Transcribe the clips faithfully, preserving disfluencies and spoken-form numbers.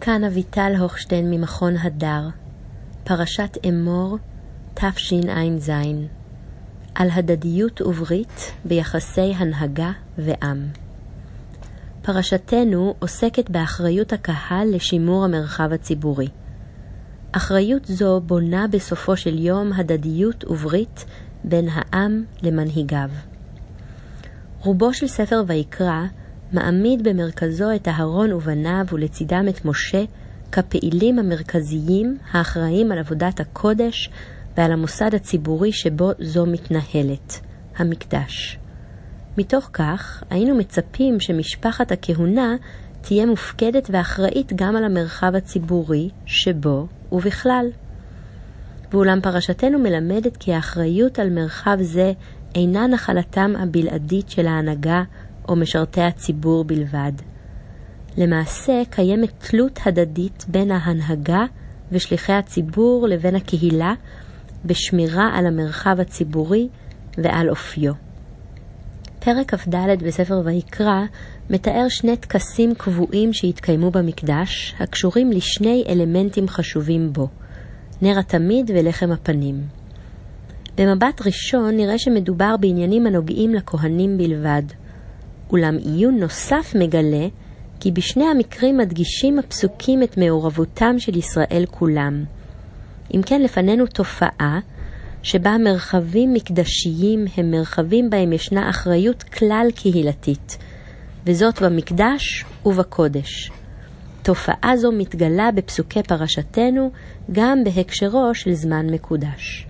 כאן אביטל הוכשטיין ממכון הדר, פרשת אמור תשע"ז, על הדדיות וברית ביחסי הנהגה ועם. פרשתנו עוסקת באחריות הקהל לשימור המרחב הציבורי. אחריות זו בונה בסופו של יום הדדיות וברית בין העם למנהיגיו. רובו של ספר ויקרא מעמיד במרכזו את אהרון ובניו ולצידם את משה כפעילים המרכזיים האחראים על עבודת הקודש ועל המוסד הציבורי שבו זו מתנהלת, המקדש. מתוך כך היינו מצפים שמשפחת הכהונה תהיה מופקדת ואחראית גם על המרחב הציבורי שבו ובכלל. ואולם פרשתנו מלמדת כי האחריות על מרחב זה אינה נחלתם הבלעדית של ההנהגה או משרתי הציבור בלבד. למעשה קיימת תלות הדדית בין ההנהגה ושליחי הציבור לבין הקהילה בשמירה על המרחב הציבורי ועל אופיו. פרק כ"ד בספר ויקרא מתאר שני טקסים קבועים שהתקיימו במקדש, הקשורים לשני אלמנטים חשובים בו, נר התמיד ולחם הפנים. במבט ראשון נראה שמדובר בעניינים הנוגעים לכהנים בלבד, אולם עיון נוסף מגלה כי בשני המקרים מדגישים הפסוקים את מעורבותם של ישראל כולם. אם כן, לפנינו תופעה שבה מרחבים מקדשיים הם מרחבים בהם ישנה אחריות כלל קהילתית, וזאת במקדש ובקודש. תופעה זו מתגלה בפסוקי פרשתנו גם בהקשרו של זמן מקודש.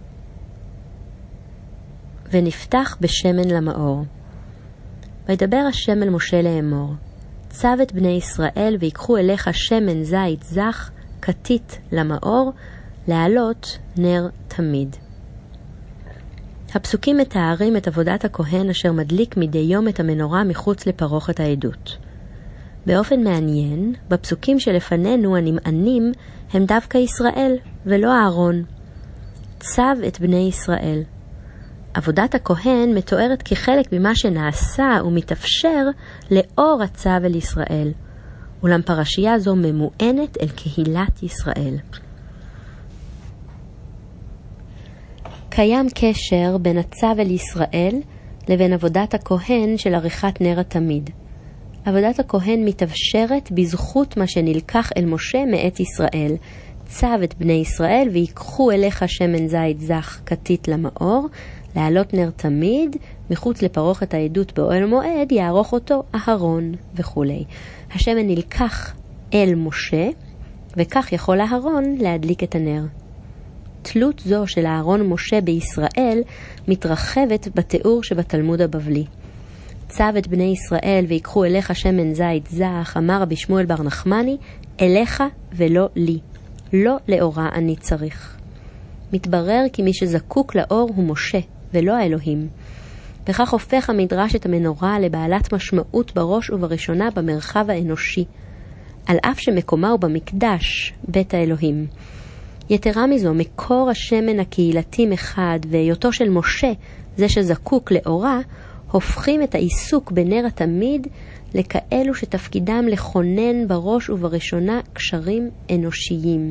ונפתח בשמן למאור. וידבר השם אל משה לאמור, צב את בני ישראל ויקחו אליך שמן זית זך כתית למאור, להעלות נר תמיד. הפסוקים מתארים את עבודת הכהן אשר מדליק מדי יום את המנורה מחוץ לפרוכת העדות. באופן מעניין, בפסוקים שלפנינו הנמענים הם דווקא ישראל ולא אהרון. צב את בני ישראל. עבודת הכהן מתוארת כחלק ממה שנעשה ומתאפשר לאור הצו אל ישראל. אולם פרשייה זו ממוענת אל קהילת ישראל. קיים קשר בין הצו אל ישראל לבין עבודת הכהן של עריכת נר התמיד. עבודת הכהן מתאפשרת בזכות מה שנלקח אל משה מאת ישראל. צו את בני ישראל ויקחו אליך שמן זית זך כתית למאור, להעלות נר תמיד, מחוץ לפרוכת העדות באוהל מועד, יערוך אותו אהרון וכו'. השמן נלקח אל משה, וכך יכול אהרון להדליק את הנר. תלות זו של אהרון משה בישראל מתרחבת בתיאור שבתלמוד הבבלי. צו את בני ישראל ויקחו אליך שמן זית זך, אמר רבי שמואל בר נחמני, אליך ולא לי. לא לאורה אני צריך. מתברר כי מי שזקוק לאור הוא משה ולא האלוהים. וכך הופך המדרש את המנורה לבעלת משמעות בראש ובראשונה במרחב האנושי, על אף שמקומה הוא במקדש, בית האלוהים. יתרה מזו, מקור השמן הקהילתי מחד והיותו של משה, זה שזקוק לאורה, הופכים את העיסוק בנר התמיד לכאלו שתפקידם לכונן בראש ובראשונה קשרים אנושיים.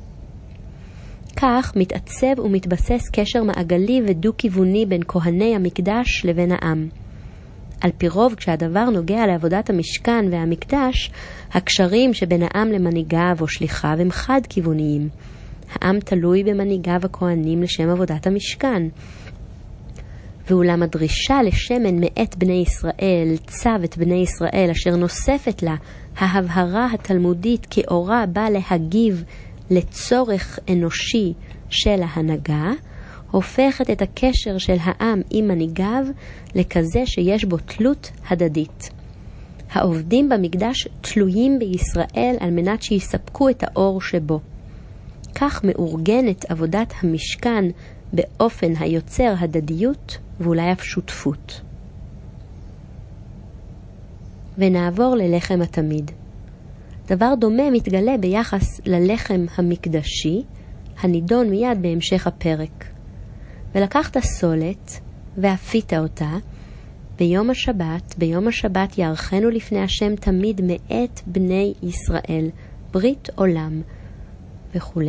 כך מתעצב ומתבסס קשר מעגלי ודו-כיווני בין כהני המקדש לבין העם. על פי רוב, כשהדבר נוגע לעבודת המשכן והמקדש, הקשרים שבין העם למנהיגיו או שליחיו הם חד-כיווניים. העם תלוי במנהיגיו הכהנים לשם עבודת המשכן. ואולם הדרישה לשמן מאת בני ישראל, צו את בני ישראל, אשר נוספת לה ההבהרה התלמודית כאורה בא להגיב לצורך אנושי של ההנהגה, הופכת את הקשר של העם עם מנהיגיו לכזה שיש בו תלות הדדית. העובדים במקדש תלויים בישראל על מנת שיספקו את האור שבו. כך מאורגנת עבודת המשכן באופן היוצר הדדיות ואולי אף שותפות. ונעבור ללחם התמיד. דבר דומה מתגלה ביחס ללחם המקדשי, הנידון מיד בהמשך הפרק. ולקחת סולת ואפית אותה, ביום השבת, ביום השבת יערכנו לפני השם תמיד מאת בני ישראל, ברית עולם וכו'.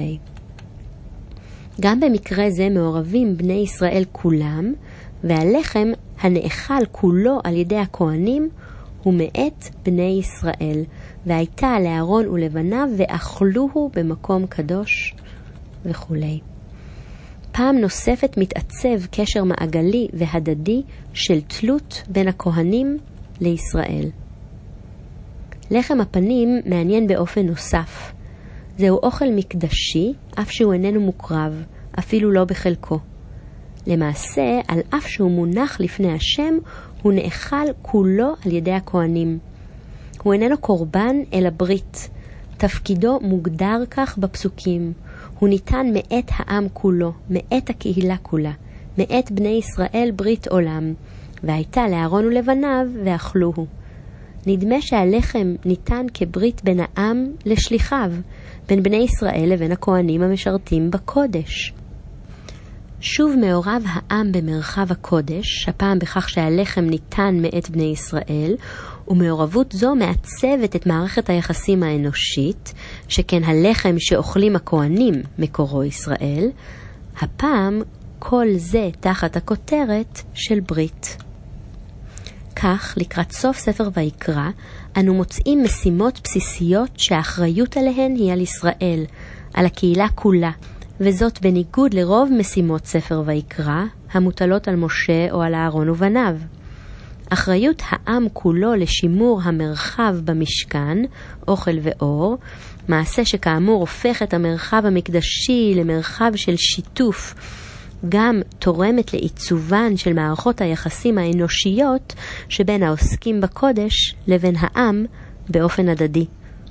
גם במקרה זה מעורבים בני ישראל כולם, והלחם הנאכל כולו על ידי הכהנים הוא מאת בני ישראל, והייתה לאהרון ולבניו ואכלוהו במקום קדוש וכו'. פעם נוספת מתעצב קשר מעגלי והדדי של תלות בין הכהנים לישראל. לחם הפנים מעניין באופן נוסף. זהו אוכל מקדשי, אף שהוא איננו מוקרב, אפילו לא בחלקו. למעשה, על אף שהוא מונח לפני השם, הוא נאכל כולו על ידי הכהנים. הוא איננו קורבן אלא ברית. תפקידו מוגדר כך בפסוקים. הוא ניתן מאת העם כולו, מאת הקהילה כולה, מאת בני ישראל ברית עולם, והייתה לאהרון ולבניו ואכלוהו. נדמה שהלחם ניתן כברית בין העם לשליחיו, בין בני ישראל לבין הכהנים המשרתים בקודש. שוב מעורב העם במרחב הקודש, הפעם בכך שהלחם ניתן מאת בני ישראל, ומעורבות זו מעצבת את מערכת היחסים האנושית, שכן הלחם שאוכלים הכהנים מקורו ישראל, הפעם כל זה תחת הכותרת של ברית. כך, לקראת סוף ספר ויקרא, אנו מוצאים משימות בסיסיות שהאחריות עליהן היא על ישראל, על הקהילה כולה, וזאת בניגוד לרוב משימות ספר ויקרא, המוטלות על משה או על אהרון ובניו. אחריות העם כולו לשימור המרחב במשכן, אוכל ואור, מעשה שכאמור הופך את המרחב המקדשי למרחב של שיתוף, גם תורמת לעיצובן של מערכות היחסים האנושיות שבין העוסקים בקודש לבין העם באופן הדדי.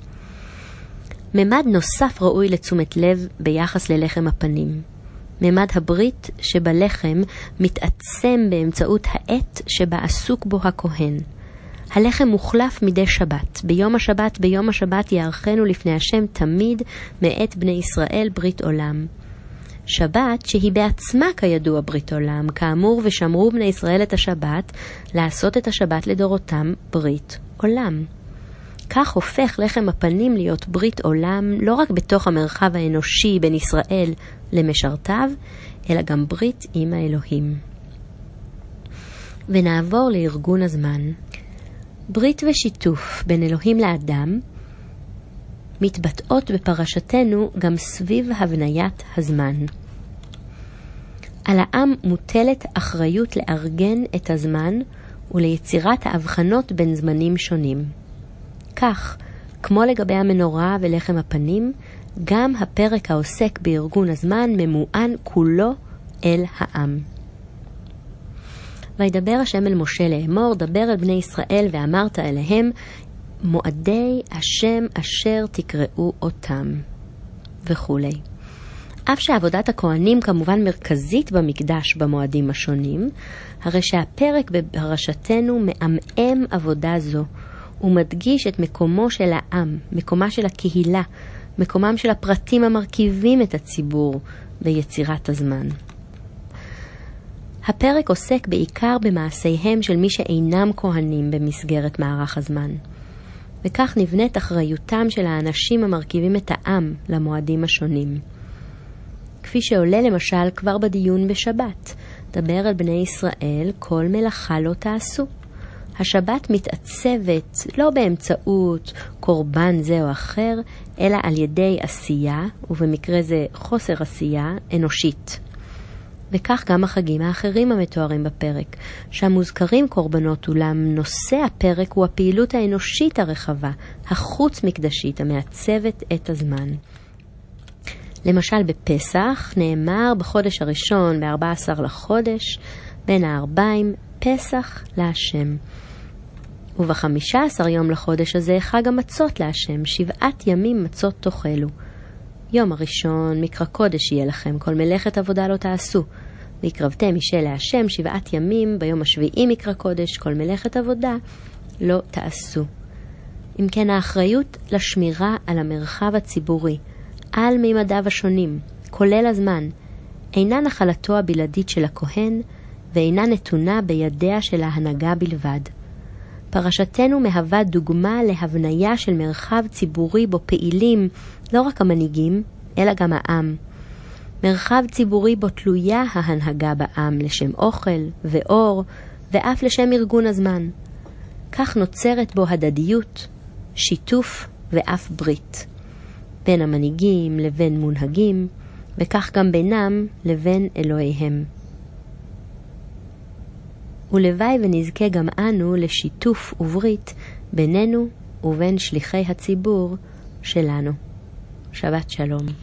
ממד נוסף ראוי לתשומת לב ביחס ללחם הפנים. ממד הברית שבלחם מתעצם באמצעות העט שבה עסוק בו הכהן. הלחם מוחלף מדי שבת. ביום השבת, ביום השבת יערכנו לפני השם תמיד מאת בני ישראל ברית עולם. שבת שהיא בעצמה כידוע ברית עולם, כאמור ושמרו בני ישראל את השבת, לעשות את השבת לדורותם ברית עולם. כך הופך לחם הפנים להיות ברית עולם לא רק בתוך המרחב האנושי בין ישראל למשרתיו, אלא גם ברית עם האלוהים. ונעבור לארגון הזמן. ברית ושיתוף בין אלוהים לאדם מתבטאות בפרשתנו גם סביב הבניית הזמן. על העם מוטלת אחריות לארגן את הזמן וליצירת ההבחנות בין זמנים שונים. כך, כמו לגבי המנורה ולחם הפנים, גם הפרק העוסק בארגון הזמן ממוען כולו אל העם. וידבר השם אל משה לאמור, דבר אל בני ישראל ואמרת אליהם, מועדי השם אשר תקראו אותם, וכו'. אף שעבודת הכהנים כמובן מרכזית במקדש במועדים השונים, הרי שהפרק בפרשתנו מעמעם עבודה זו, הוא מדגיש את מקומו של העם, מקומה של הקהילה, מקומם של הפרטים המרכיבים את הציבור ביצירת הזמן. הפרק עוסק בעיקר במעשיהם של מי שאינם כהנים במסגרת מערך הזמן. וכך נבנית אחריותם של האנשים המרכיבים את העם למועדים השונים. כפי שעולה למשל כבר בדיון בשבת, דבר על בני ישראל, כל מלאכה לא תעשו. השבת מתעצבת לא באמצעות קורבן זה או אחר, אלא על ידי עשייה, ובמקרה זה חוסר עשייה, אנושית. וכך גם החגים האחרים המתוארים בפרק, שהמוזכרים קורבנות אולם נושא הפרק הוא הפעילות האנושית הרחבה, החוץ מקדשית המעצבת את הזמן. למשל בפסח נאמר בחודש הראשון ב-ארבעה עשר לחודש, בין הארבעים, פסח להשם. ובחמישה עשר יום לחודש הזה חג המצות להשם, שבעת ימים מצות תאכלו. יום הראשון מקרא קודש יהיה לכם, כל מלאכת עבודה לא תעשו. והקרבתם אישה להשם שבעת ימים, ביום השביעי מקרא קודש, כל מלאכת עבודה לא תעשו. אם כן, האחריות לשמירה על המרחב הציבורי, על מימדיו השונים, כולל הזמן, אינה נחלתו הבלעדית של הכהן, ואינה נתונה בידיה של ההנהגה בלבד. פרשתנו מהווה דוגמה להבניה של מרחב ציבורי בו פעילים לא רק המנהיגים, אלא גם העם. מרחב ציבורי בו תלויה ההנהגה בעם לשם אוכל ואור, ואף לשם ארגון הזמן. כך נוצרת בו הדדיות, שיתוף ואף ברית. בין המנהיגים לבין מונהגים, וכך גם בינם לבין אלוהיהם. ולוואי ונזכה גם אנו לשיתוף וברית בינינו ובין שליחי הציבור שלנו. שבת שלום.